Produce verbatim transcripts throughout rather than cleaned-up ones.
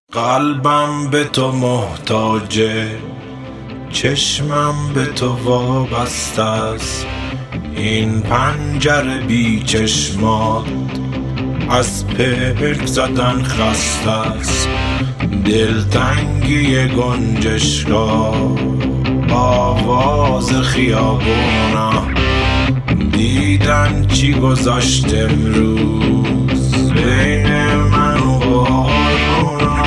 قلبم به تو محتاجه، چشمم به تو وابسته است. این پنجره بی چشمات از پلک زدن خسته است. دلتنگی گنجشگاه، آواز خیابونا، دیدن چی گذاشت امروز بین من و بارونا.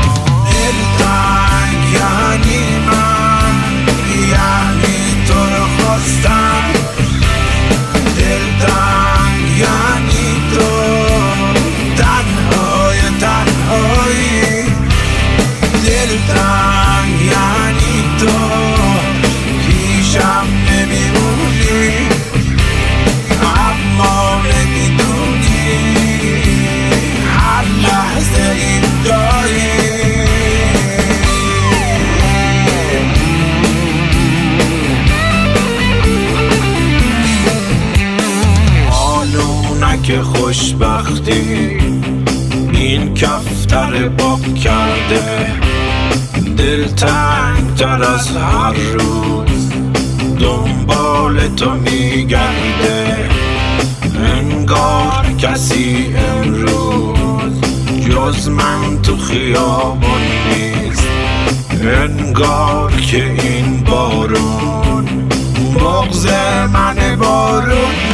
دلتنگ یعنی من، یعنی تو رو خواستم. دلتنگ یعنی تو، تنهای تنهایی. دلتنگ یعنی تو، پیشم نمیمونی اما نمیدونی هر لحظه اینجایی. آنونک خوشبختی این کفتر باب کرده، دلتنگ تر از هر روز دنبال تو میگرده. انگار کسی امروز جز من تو خیابان نیست. انگار که این بارون بغض من بارون